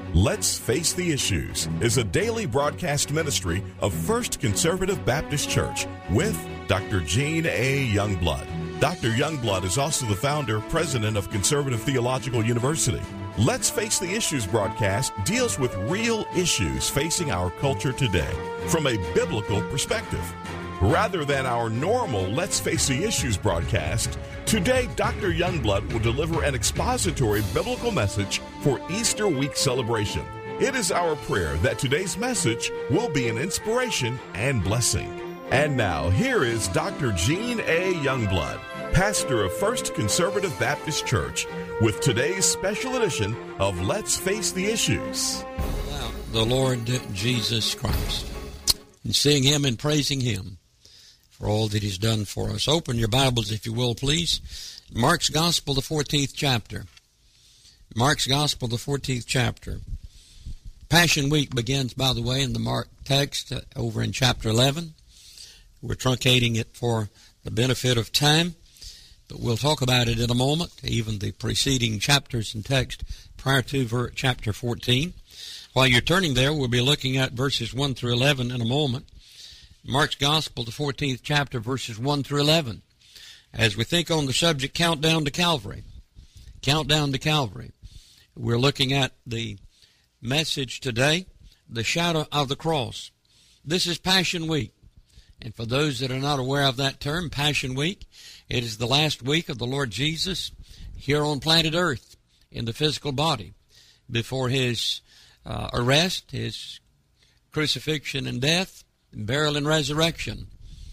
Let's Face the Issues is a daily broadcast ministry of First Conservative Baptist Church with Dr. Gene A. Youngblood. Dr. Youngblood is also the founder, president of Conservative Theological University. Let's Face the Issues broadcast deals with real issues facing our culture today from a biblical perspective. Rather than our normal Let's Face the Issues broadcast, today Dr. Youngblood will deliver an expository biblical message for Easter week celebration. It is our prayer that today's message will be an inspiration and blessing. And now, here is Dr. Gene A. Youngblood, pastor of First Conservative Baptist Church, with today's special edition of Let's Face the Issues. The Lord Jesus Christ, and seeing Him and praising Him for all that He's done for us. Open your Bibles, if you will, please. Mark's Gospel, the 14th chapter. Mark's Gospel, the 14th chapter. Passion Week begins, by the way, in the Mark text over in chapter 11. We're truncating it for the benefit of time, but we'll talk about it in a moment, even the preceding chapters and text prior to chapter 14. While you're turning there, we'll be looking at verses 1 through 11 in a moment. Mark's Gospel, the 14th chapter, verses 1 through 11. As we think on the subject, Countdown to Calvary. Countdown to Calvary. We're looking at the message today, the shadow of the cross. This is Passion Week. And for those that are not aware of that term, Passion Week, it is the last week of the Lord Jesus here on planet Earth in the physical body before His arrest, His crucifixion and death, burial and resurrection.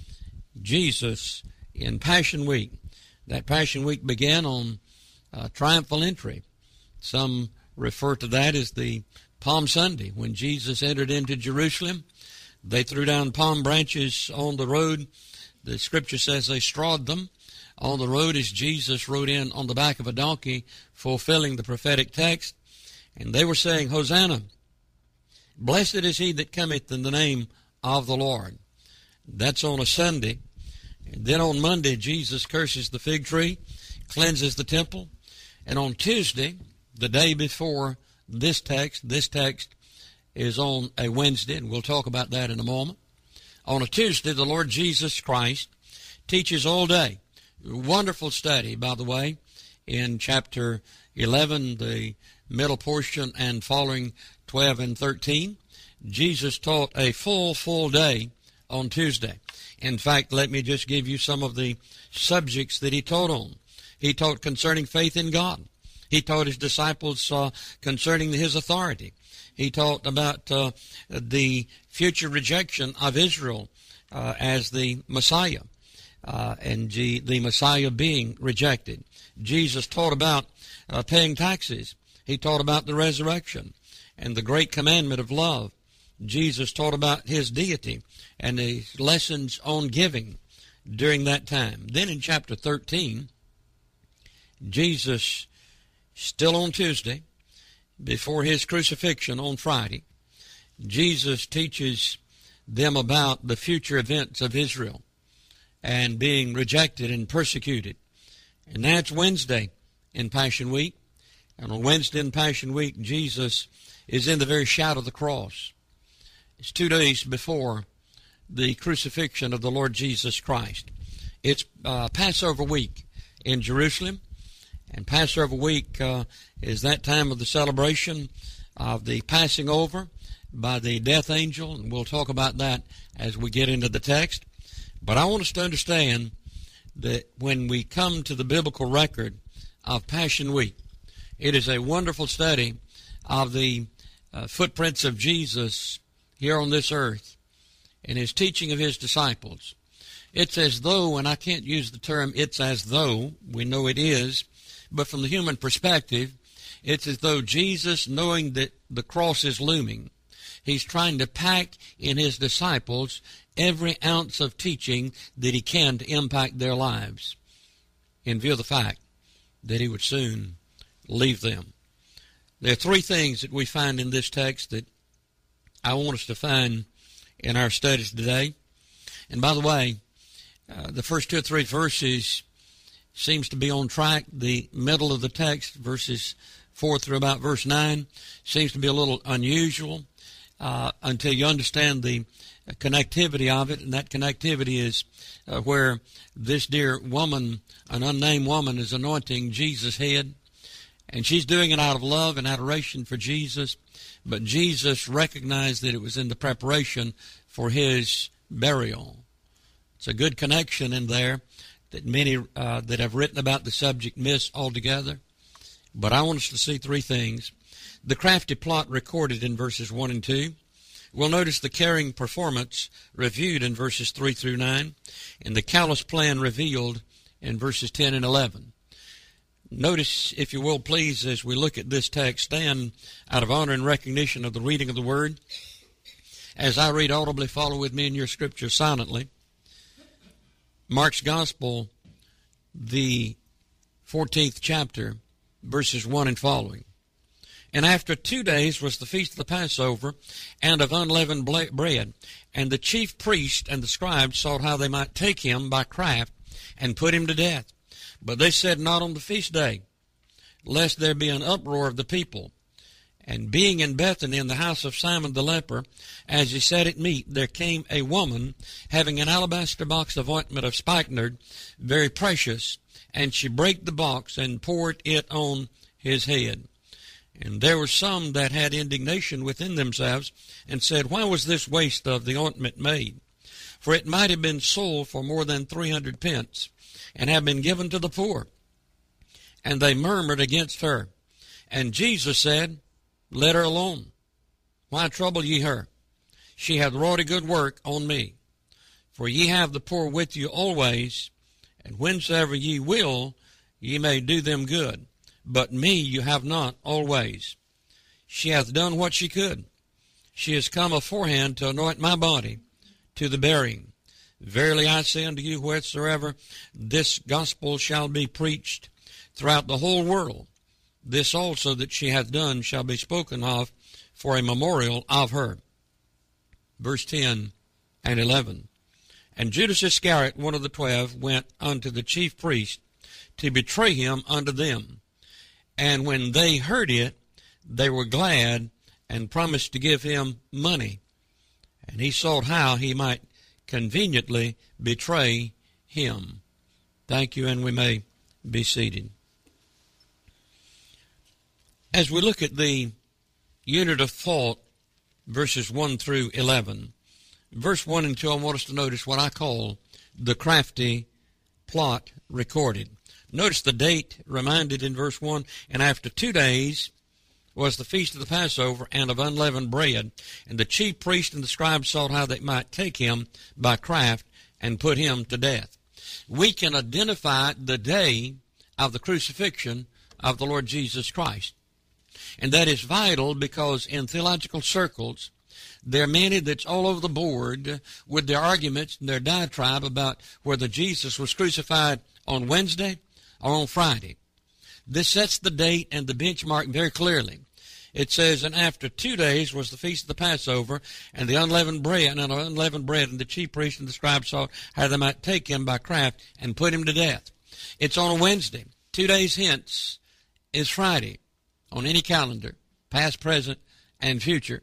Jesus in Passion Week. That Passion Week began on triumphal entry. Some refer to that as the Palm Sunday, when Jesus entered into Jerusalem. They threw down palm branches on the road. The Scripture says they strawed them on the road as Jesus rode in on the back of a donkey, fulfilling the prophetic text. And they were saying, Hosanna, blessed is he that cometh in the name of the Lord. That's on a Sunday. And then on Monday, Jesus curses the fig tree, cleanses the temple. And on Tuesday, the day before this text is on a Wednesday, and we'll talk about that in a moment. On a Tuesday, the Lord Jesus Christ teaches all day. Wonderful study, by the way, in chapter 11, the middle portion, and following 12 and 13. Jesus taught a full day on Tuesday. In fact, let me just give you some of the subjects that He taught on. He taught concerning faith in God. He taught His disciples concerning His authority. He taught about the future rejection of Israel as the Messiah, and the Messiah being rejected. Jesus taught about paying taxes. He taught about the resurrection and the great commandment of love. Jesus taught about His deity and the lessons on giving during that time. Then in chapter 13, Jesus, still on Tuesday, before His crucifixion on Friday, Jesus teaches them about the future events of Israel and being rejected and persecuted. And that's Wednesday in Passion Week. And on Wednesday in Passion Week, Jesus is in the very shadow of the cross. It's 2 days before the crucifixion of the Lord Jesus Christ. It's Passover week in Jerusalem. And Passover week is that time of the celebration of the passing over by the death angel. And we'll talk about that as we get into the text. But I want us to understand that when we come to the biblical record of Passion Week, it is a wonderful study of the footprints of Jesus here on this earth and His teaching of His disciples. It's as though, and I can't use the term it's as though, we know it is, but from the human perspective, it's as though Jesus, knowing that the cross is looming, He's trying to pack in His disciples every ounce of teaching that He can to impact their lives in view of the fact that He would soon leave them. There are 3 things that we find in this text that I want us to find in our studies today. And by the way, the first 2 or 3 verses seems to be on track. The middle of the text, verses 4 through about verse 9 seems to be a little unusual until you understand the connectivity of it, and that connectivity is where this dear woman, an unnamed woman, is anointing Jesus' head, and she's doing it out of love and adoration for Jesus, but Jesus recognized that it was in the preparation for his burial. It's a good connection in there that many that have written about the subject miss altogether, but I want us to see three things. The crafty plot recorded in verses 1 and 2. We'll notice the caring performance reviewed in verses 3 through 9, and the callous plan revealed in verses 10 and 11. Notice, if you will, please, as we look at this text, stand out of honor and recognition of the reading of the Word. As I read audibly, follow with me in your scripture silently. Mark's Gospel, the 14th chapter, verses 1 and following. And after 2 days was the feast of the Passover, and of unleavened bread. And the chief priests and the scribes sought how they might take him by craft, and put him to death. But they said, not on the feast day, lest there be an uproar of the people. And being in Bethany in the house of Simon the leper, as he sat at meat, there came a woman having an alabaster box of ointment of spikenard, very precious, and she brake the box and poured it on his head. And there were some that had indignation within themselves, and said, why was this waste of the ointment made? For it might have been sold for more than 300 pence, and have been given to the poor. And they murmured against her. And Jesus said, let her alone. Why trouble ye her? She hath wrought a good work on me. For ye have the poor with you always, and whensoever ye will, ye may do them good. But me you have not always. She hath done what she could. She is come aforehand to anoint my body to the burying. Verily I say unto you, wheresoever this gospel shall be preached throughout the whole world, this also that she hath done shall be spoken of for a memorial of her. Verse 10 and 11. And Judas Iscariot, one of the 12, went unto the chief priest to betray him unto them. And when they heard it, they were glad, and promised to give him money. And he sought how he might conveniently betray him. Thank you, and we may be seated. As we look at the unit of thought, verses 1 through 11, verse 1 and 2, I want us to notice what I call the crafty plot recorded. Notice the date reminded in verse 1, and after 2 days was the feast of the Passover and of unleavened bread, and the chief priest and the scribes sought how they might take him by craft and put him to death. We can identify the day of the crucifixion of the Lord Jesus Christ. And that is vital because in theological circles, there are many that's all over the board with their arguments and their diatribe about whether Jesus was crucified on Wednesday or on Friday. This sets the date and the benchmark very clearly. It says, and after 2 days was the feast of the Passover, and the unleavened bread, and the chief priests and the scribes sought how they might take him by craft and put him to death. It's on a Wednesday. 2 days hence is Friday on any calendar, past, present, and future.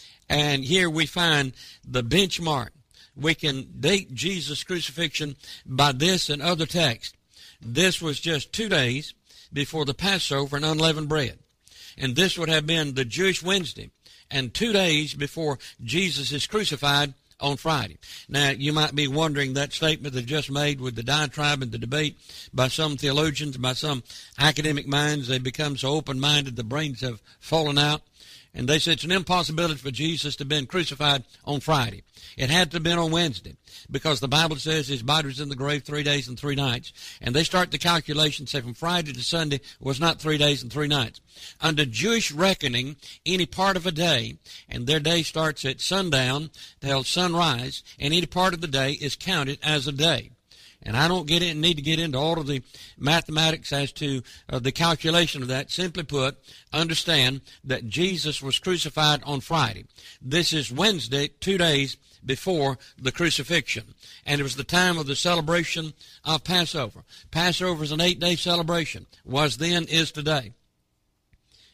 And here we find the benchmark. We can date Jesus' crucifixion by this and other texts. This was just 2 days before the Passover and unleavened bread. And this would have been the Jewish Wednesday, and 2 days before Jesus is crucified on Friday. Now, you might be wondering that statement that I just made with the diatribe and the debate by some theologians, by some academic minds. They become so open-minded, the brains have fallen out. And they said it's an impossibility for Jesus to have been crucified on Friday. It had to have been on Wednesday because the Bible says his body was in the grave 3 days and 3 nights. And they start the calculation, say from Friday to Sunday was not 3 days and 3 nights. Under Jewish reckoning, any part of a day, and their day starts at sundown till sunrise, and any part of the day is counted as a day. And I don't need to get into all of the mathematics as to the calculation of that. Simply put, understand that Jesus was crucified on Friday. This is Wednesday, 2 days before the crucifixion. And it was the time of the celebration of Passover. Passover is an 8-day celebration. Was then, is today.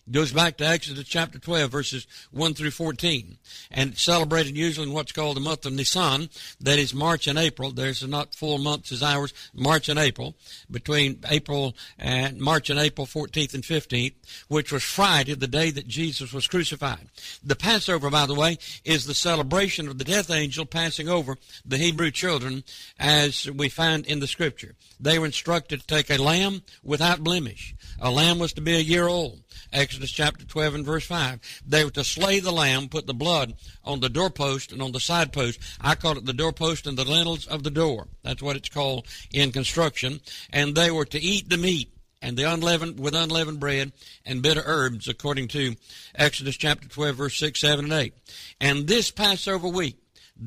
Goes back to Exodus chapter 12, verses 1 through 14. And it's celebrated usually in what's called the month of Nisan. That is March and April. There's not full months as ours, March and April. Between March and April 14th and 15th, which was Friday, the day that Jesus was crucified. The Passover, by the way, is the celebration of the death angel passing over the Hebrew children, as we find in the Scripture. They were instructed to take a lamb without blemish. A lamb was to be a year old. Exodus chapter 12 and verse 5. They were to slay the lamb, put the blood on the doorpost and on the side post. I call it the doorpost and the lintels of the door. That's what it's called in construction. And they were to eat the meat and the unleavened bread and bitter herbs, according to Exodus chapter 12, verse 6, 7, and 8. And this Passover week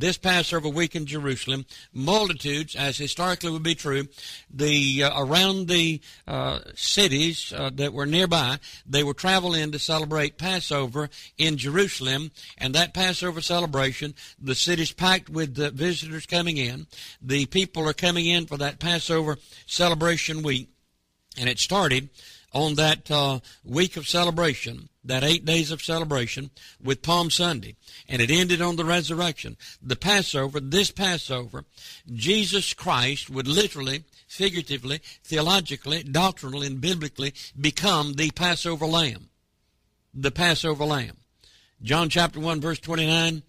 in Jerusalem, multitudes, as historically would be true, around the cities that were nearby, they would travel in to celebrate Passover in Jerusalem. And that Passover celebration, the city's packed with visitors coming in. The people are coming in for that Passover celebration week. And it started on that week of celebration, that 8 days of celebration, with Palm Sunday. And it ended on the resurrection. The Passover, this Passover, Jesus Christ would literally, figuratively, theologically, doctrinally, and biblically become the Passover lamb. The Passover lamb. John chapter 1, verse 29,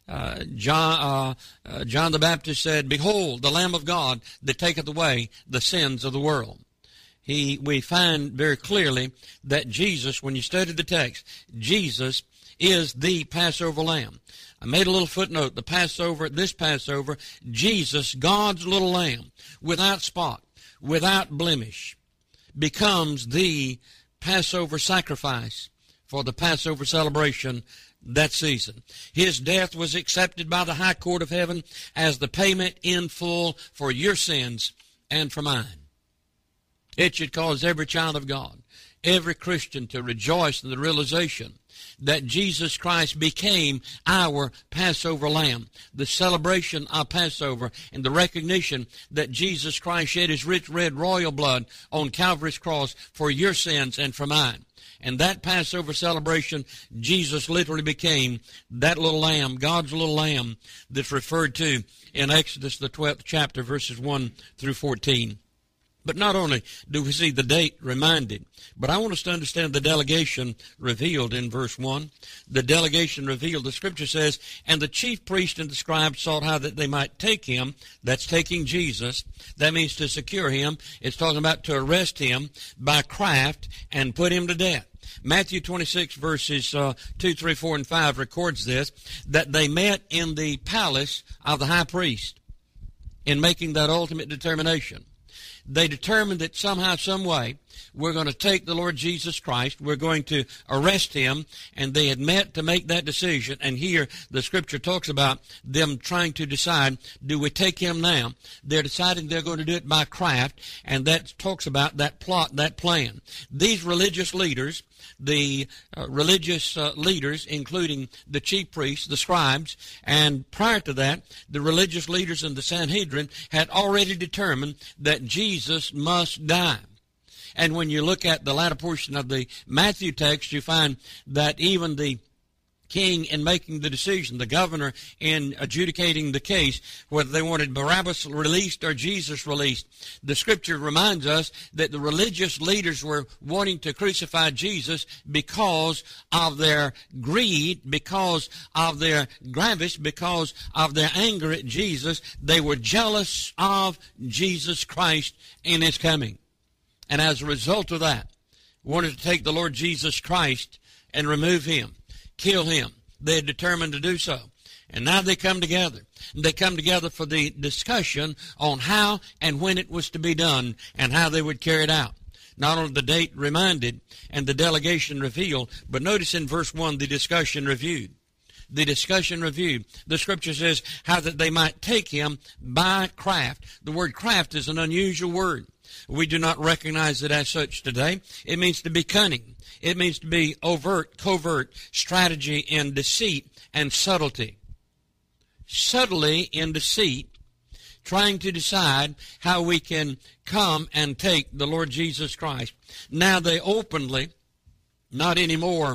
John the Baptist said, "Behold, the Lamb of God that taketh away the sins of the world." We find very clearly that Jesus, when you study the text, Jesus is the Passover lamb. I made a little footnote. This Passover, Jesus, God's little lamb, without spot, without blemish, becomes the Passover sacrifice for the Passover celebration that season. His death was accepted by the high court of heaven as the payment in full for your sins and for mine. It should cause every child of God, every Christian, to rejoice in the realization that Jesus Christ became our Passover lamb, the celebration of Passover, and the recognition that Jesus Christ shed his rich red royal blood on Calvary's cross for your sins and for mine. And that Passover celebration, Jesus literally became that little lamb, God's little lamb, that's referred to in Exodus, the 12th chapter, verses 1 through 14. But not only do we see the date reminded, but I want us to understand the delegation revealed in verse 1. The delegation revealed, the Scripture says, "And the chief priest and the scribes sought how that they might take him," that's taking Jesus. That means to secure him. It's talking about to arrest him by craft and put him to death. Matthew 26, verses 2, 3, 4, and 5 records this, that they met in the palace of the high priest in making that ultimate determination. They determined that somehow, some way, we're going to take the Lord Jesus Christ, we're going to arrest him, and they had met to make that decision. And here the Scripture talks about them trying to decide, do we take him now? They're deciding they're going to do it by craft, and that talks about that plot, that plan. These religious leaders, including the chief priests, the scribes, and prior to that, the religious leaders in the Sanhedrin had already determined that Jesus must die. And when you look at the latter portion of the Matthew text, you find that even the king in making the decision, the governor in adjudicating the case, whether they wanted Barabbas released or Jesus released, the Scripture reminds us that the religious leaders were wanting to crucify Jesus because of their greed, because of their gravis, because of their anger at Jesus. They were jealous of Jesus Christ in his coming. And as a result of that, wanted to take the Lord Jesus Christ and remove him, kill him. They had determined to do so. And now they come together. They come together for the discussion on how and when it was to be done and how they would carry it out. Not only the date reminded and the delegation revealed, but notice in verse 1 the discussion reviewed. The discussion reviewed. The Scripture says how that they might take him by craft. The word craft is an unusual word. We do not recognize it as such today. It means to be cunning. It means to be overt, covert, strategy and deceit and subtlety. Subtly in deceit, trying to decide how we can come and take the Lord Jesus Christ. Now they openly not anymore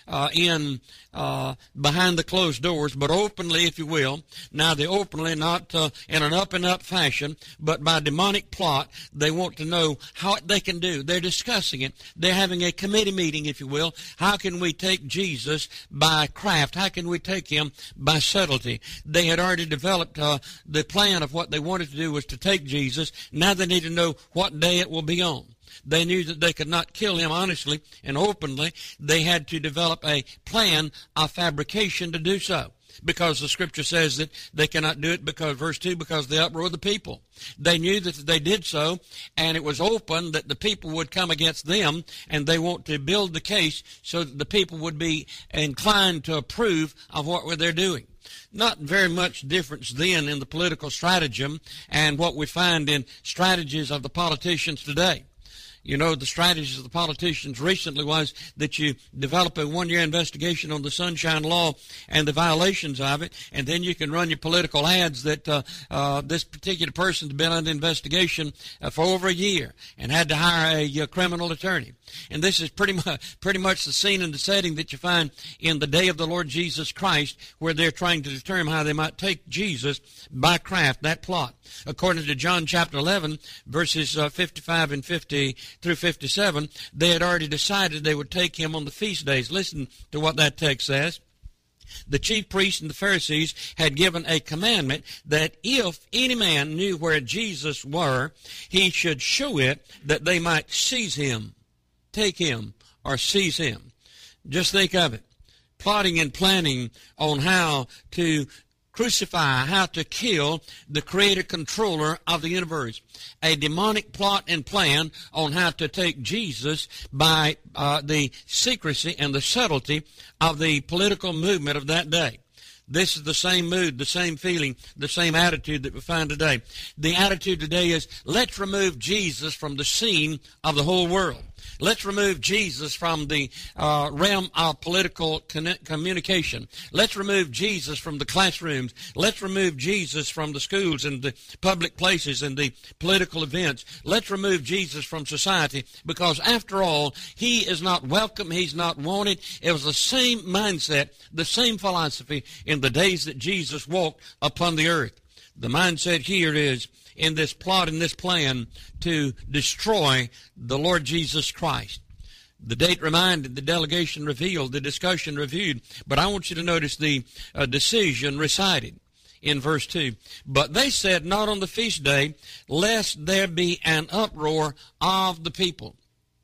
behind the closed doors, but openly, if you will. Now, they openly, not in an up-and-up fashion, but by demonic plot. They want to know how they can do. They're discussing it. They're having a committee meeting, if you will. How can we take Jesus by craft? How can we take him by subtlety? They had already developed the plan of what they wanted to do was to take Jesus. Now they need to know what day it will be on. They knew that they could not kill him honestly and openly. They had to develop a plan of fabrication to do so, because the Scripture says that they cannot do it because, verse 2, because of the uproar of the people. They knew that if they did so, and it was open, that the people would come against them, and they want to build the case so that the people would be inclined to approve of what they're doing. Not very much difference then in the political stratagem and what we find in strategies of the politicians today. You know, the strategies of the politicians recently was that you develop a one-year investigation on the Sunshine Law and the violations of it, and then you can run your political ads that this particular person's been under investigation for over a year and had to hire a criminal attorney. And this is pretty much the scene and the setting that you find in the day of the Lord Jesus Christ, where they're trying to determine how they might take Jesus by craft, that plot. According to John chapter 11, verses 55 and 50 through 57, they had already decided they would take him on the feast days. Listen to what that text says. The chief priests and the Pharisees had given a commandment that if any man knew where Jesus were, he should show it, that they might seize him, take him, or seize him. Just think of it. Plotting and planning on how to crucify, how to kill the creator controller of the universe. A demonic plot and plan on how to take Jesus by the secrecy and the subtlety of the political movement of that day. This is the same mood, the same feeling, the same attitude that we find today. The attitude today is, let's remove Jesus from the scene of the whole world. Let's remove Jesus from the realm of political communication. Let's remove Jesus from the classrooms. Let's remove Jesus from the schools and the public places and the political events. Let's remove Jesus from society, because after all, he is not welcome. He's not wanted. It was the same mindset, the same philosophy in the days that Jesus walked upon the earth. The mindset here is, in this plot and this plan, to destroy the Lord Jesus Christ. The date reminded, the delegation revealed, the discussion reviewed, but I want you to notice the decision recited in verse 2. But they said, not on the feast day, lest there be an uproar of the people.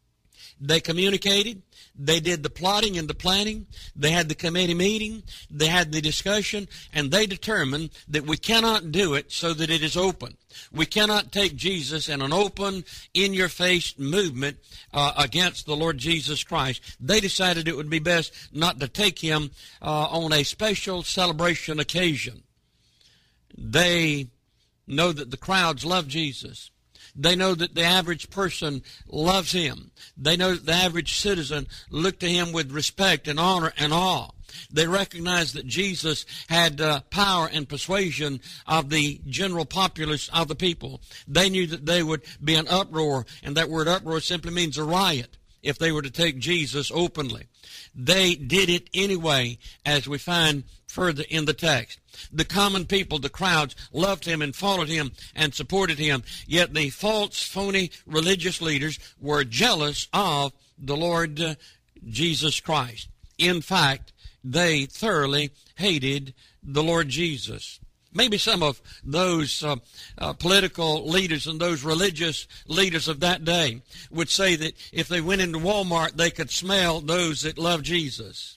They communicated. They did the plotting and the planning. They had the committee meeting. They had the discussion, and they determined that we cannot do it so that it is open. We cannot take Jesus in an open, in-your-face movement against the Lord Jesus Christ. They decided it would be best not to take him on a special celebration occasion. They know that the crowds love Jesus. They know that the average person loves him. They know that the average citizen looked to him with respect and honor and awe. They recognized that Jesus had power and persuasion of the general populace of the people. They knew that they would be an uproar, and that word uproar simply means a riot if they were to take Jesus openly. They did it anyway, as we find further in the text. The common people, the crowds, loved him and followed him and supported him. Yet the false, phony religious leaders were jealous of the Lord Jesus Christ. In fact, they thoroughly hated the Lord Jesus. Maybe some of those political leaders and those religious leaders of that day would say that if they went into Walmart, they could smell those that love Jesus.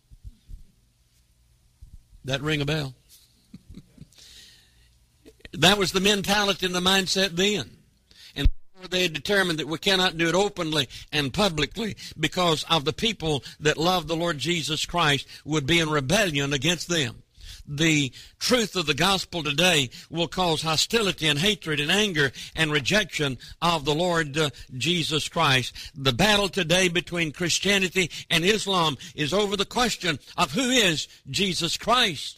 That ring a bell? That was the mentality and the mindset then. And they had determined that we cannot do it openly and publicly because of the people that love the Lord Jesus Christ would be in rebellion against them. The truth of the gospel today will cause hostility and hatred and anger and rejection of the Lord Jesus Christ. The battle today between Christianity and Islam is over the question of who is Jesus Christ.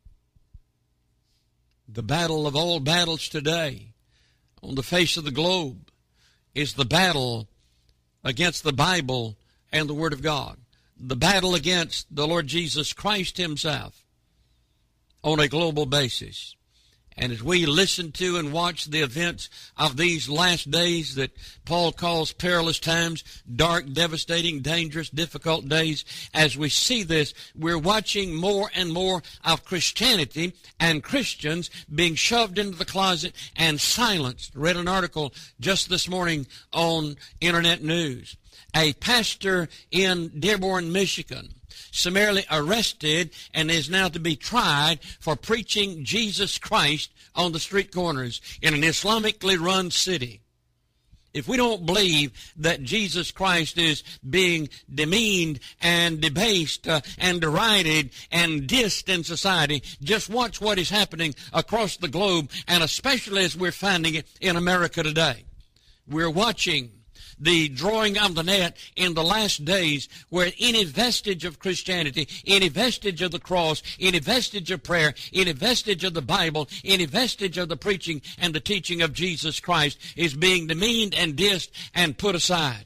The battle of all battles today on the face of the globe is the battle against the Bible and the Word of God. the battle against the Lord Jesus Christ himself on a global basis. And as we listen to and watch the events of these last days that Paul calls perilous times, dark, devastating, dangerous, difficult days, as we see this, we're watching more and more of Christianity and Christians being shoved into the closet and silenced. Read an article just this morning on Internet News. A pastor in Dearborn, Michigan, summarily arrested and is now to be tried for preaching Jesus Christ on the street corners in an Islamically run city. If we don't believe that Jesus Christ is being demeaned and debased and derided and dissed in society, just watch what is happening across the globe, and especially as we're finding it in America today. We're watching the drawing of the net in the last days, where any vestige of Christianity, any vestige of the cross, any vestige of prayer, any vestige of the Bible, any vestige of the preaching and the teaching of Jesus Christ is being demeaned and dissed and put aside.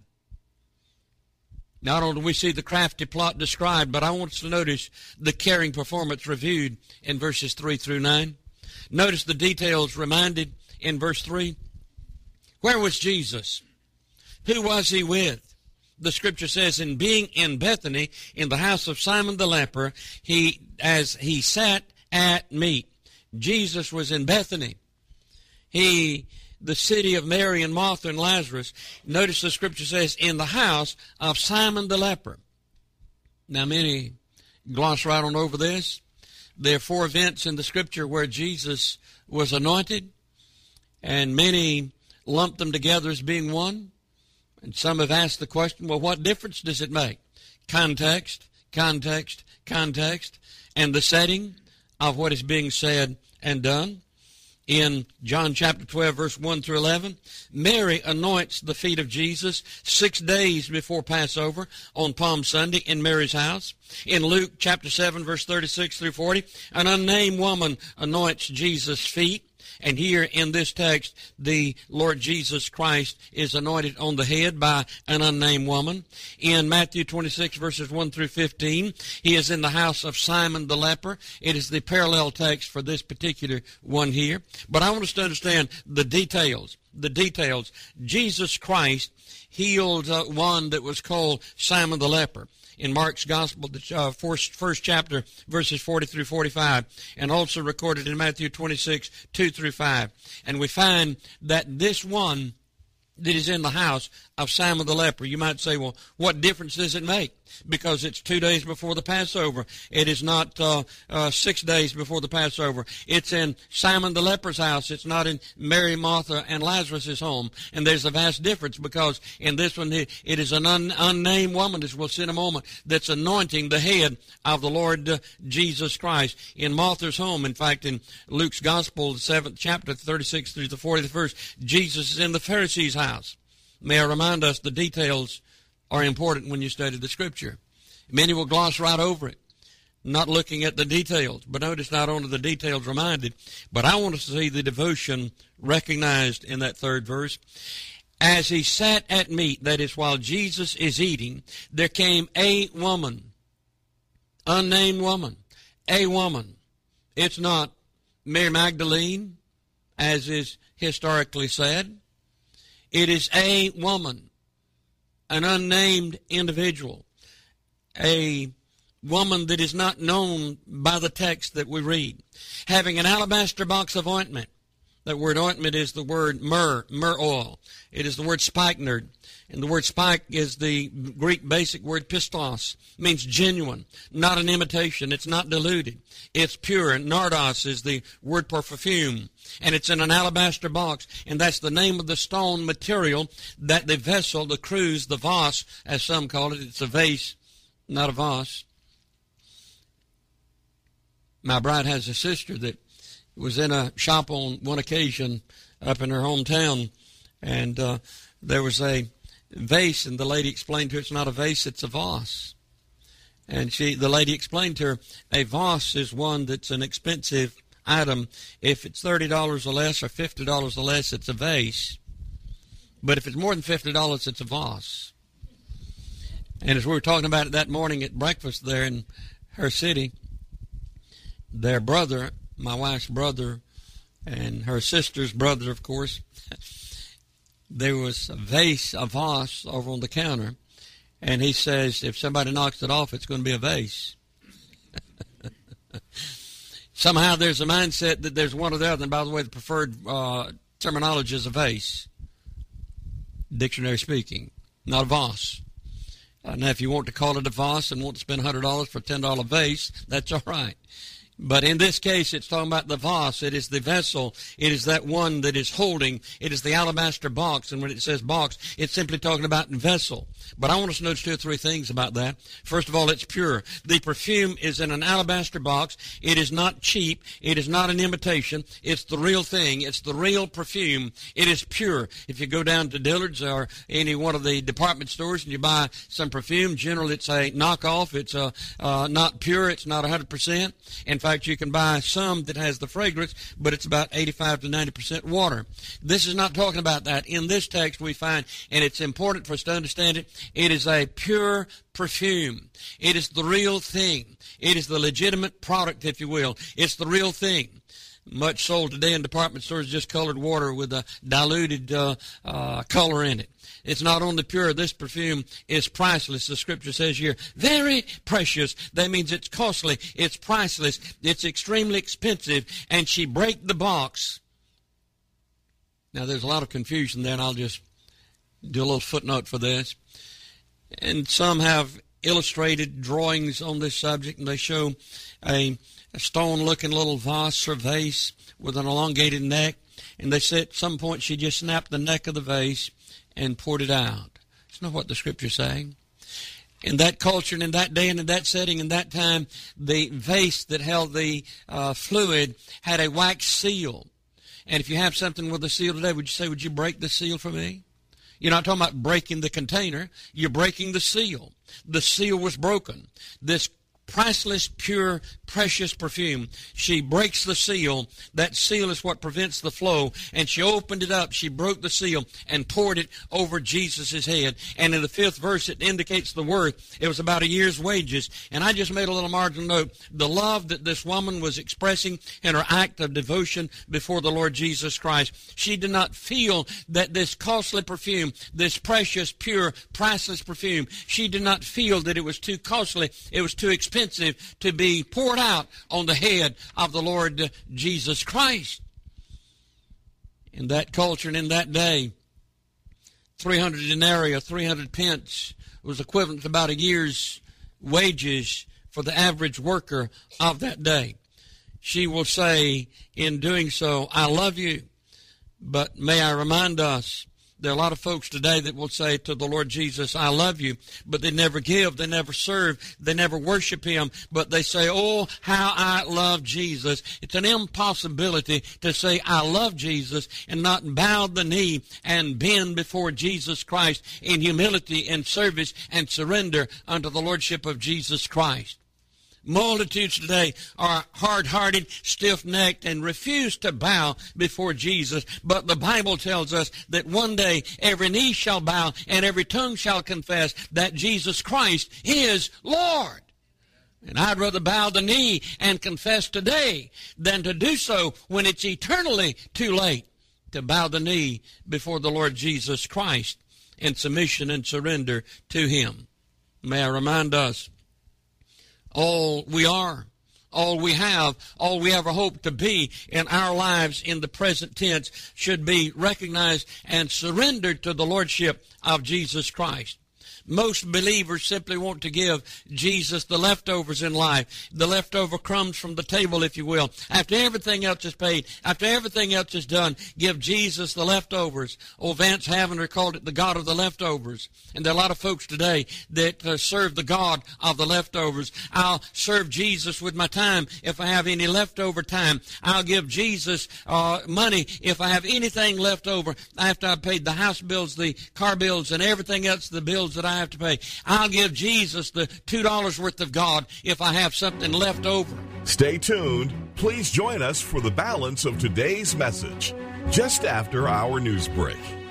Not only do we see the crafty plot described, but I want us to notice the caring performance reviewed in verses 3 through 9. Notice the details reminded in verse 3. Where was Jesus? Who was he with? The scripture says, in being in Bethany, in the house of Simon the leper, as he sat at meat. Jesus was in Bethany. The city of Mary and Martha and Lazarus. Notice the scripture says, in the house of Simon the leper. Now many gloss right on over this. There are 4 events in the scripture where Jesus was anointed, and many lump them together as being one. And some have asked the question, well, what difference does it make? Context, context, context, and the setting of what is being said and done. In John chapter 12, verse 1 through 11, Mary anoints the feet of Jesus 6 days before Passover on Palm Sunday in Mary's house. In Luke chapter 7, verse 36 through 40, an unnamed woman anoints Jesus' feet. And here in this text, the Lord Jesus Christ is anointed on the head by an unnamed woman. In Matthew 26, verses 1 through 15, he is in the house of Simon the leper. It is the parallel text for this particular one here. But I want us to understand the details. The details. Jesus Christ healed one that was called Simon the leper. In Mark's Gospel, the first chapter, verses 40 through 45, and also recorded in Matthew 26, 2 through 5. And we find that this one that is in the house of Simon the leper, you might say, well, what difference does it make? Because it's 2 days before the Passover. It is not 6 days before the Passover. It's in Simon the leper's house. It's not in Mary, Martha, and Lazarus' home. And there's a vast difference, because in this one, it is an unnamed woman, as we'll see in a moment, that's anointing the head of the Lord Jesus Christ in Martha's home. In fact, in Luke's Gospel, the 7th chapter, 36 through the 40th verse, Jesus is in the Pharisee's house. May I remind us, the details are important when you study the Scripture. Many will gloss right over it, not looking at the details. But notice, not only the details reminded, but I want us to see the devotion recognized in that 3rd verse. As he sat at meat, that is, while Jesus is eating, there came a woman, unnamed woman, a woman. It's not Mary Magdalene, as is historically said. It is a woman, an unnamed individual, a woman that is not known by the text that we read, having an alabaster box of ointment. That word ointment is the word myrrh oil. It is the word spikenard. And the word spike is the Greek basic word pistos. It means genuine, not an imitation. It's not diluted. It's pure. Nardos is the word for perfume. And it's in an alabaster box. And that's the name of the stone material that the vessel, the cruse, the vase, as some call it. It's a vase, not a vase. My bride has a sister that was in a shop on one occasion up in her hometown, and there was a vase, and the lady explained to her, it's not a vase, it's a vase. And the lady explained to her, a vase is one that's an expensive item. If it's $30 or less or $50 or less, it's a vase. But if it's more than $50, it's a vase. And as we were talking about it that morning at breakfast there in her city, their brother, my wife's brother, and her sister's brother, of course, there was a vase of vase over on the counter, and he says, if somebody knocks it off, it's going to be a vase. Somehow there's a mindset that there's one or the other, and by the way, the preferred terminology is a vase, dictionary speaking, not a vase. Now, if you want to call it a vase and want to spend $100 for a $10 vase, that's all right. But in this case, it's talking about the vase. It is the vessel. It is that one that is holding. It is the alabaster box. And when it says box, it's simply talking about vessel. But I want us to notice 2 or 3 things about that. First of all, it's pure. The perfume is in an alabaster box. It is not cheap. It is not an imitation. It's the real thing. It's the real perfume. It is pure. If you go down to Dillard's or any one of the department stores and you buy some perfume, generally it's a knockoff. It's not pure. It's not 100%. In fact, you can buy some that has the fragrance, but it's about 85 to 90% water. This is not talking about that. In this text we find, and it's important for us to understand it, it is a pure perfume. It is the real thing. It is the legitimate product, if you will. It's the real thing. Much sold today in department stores, just colored water with a diluted color in it. It's not only pure. This perfume is priceless. The scripture says here, very precious. That means it's costly. It's priceless. It's extremely expensive. And she brake the box. Now, there's a lot of confusion there, and I'll just do a little footnote for this. And some have illustrated drawings on this subject, and they show a stone-looking little vase or vase with an elongated neck. And they say at some point she just snapped the neck of the vase and poured it out. That's not what the scripture's saying. In that culture and in that day and in that setting and that time, the vase that held the fluid had a wax seal. And if you have something with a seal today, would you say, would you break the seal for me? You're not talking about breaking the container. You're breaking the seal. The seal was broken. This priceless, pure, precious perfume. She breaks the seal. That seal is what prevents the flow. And she opened it up. She broke the seal and poured it over Jesus' head. And in the 5th verse, it indicates the worth. It was about a year's wages. And I just made a little marginal note. The love that this woman was expressing in her act of devotion before the Lord Jesus Christ. She did not feel that this costly perfume, this precious, pure, priceless perfume, she did not feel that it was too costly, it was too expensive to be poured out on the head of the Lord Jesus Christ. In that culture and in that day, 300 denarii, 300 pence, was equivalent to about a year's wages for the average worker of that day. She will say, in doing so, I love you, but may I remind us, there are a lot of folks today that will say to the Lord Jesus, I love you, but they never give, they never serve, they never worship Him, but they say, oh, how I love Jesus. It's an impossibility to say, I love Jesus and not bow the knee and bend before Jesus Christ in humility and service and surrender unto the Lordship of Jesus Christ. Multitudes today are hard-hearted, stiff-necked, and refuse to bow before Jesus. But the Bible tells us that one day every knee shall bow and every tongue shall confess that Jesus Christ is Lord. And I'd rather bow the knee and confess today than to do so when it's eternally too late to bow the knee before the Lord Jesus Christ in submission and surrender to Him. May I remind us, all we are, all we have, all we ever hope to be in our lives in the present tense should be recognized and surrendered to the Lordship of Jesus Christ. Most believers simply want to give Jesus the leftovers in life, the leftover crumbs from the table, if you will. After everything else is paid, after everything else is done, give Jesus the leftovers. Old Vance Havner called it the God of the leftovers. And there are a lot of folks today that serve the God of the leftovers. I'll serve Jesus with my time if I have any leftover time. I'll give Jesus money if I have anything left over after I've paid the house bills, the car bills, and everything else, the bills that I have to pay. I'll give Jesus the $2 worth of God if I have something left over. Stay tuned. Please join us for the balance of today's message just after our news break.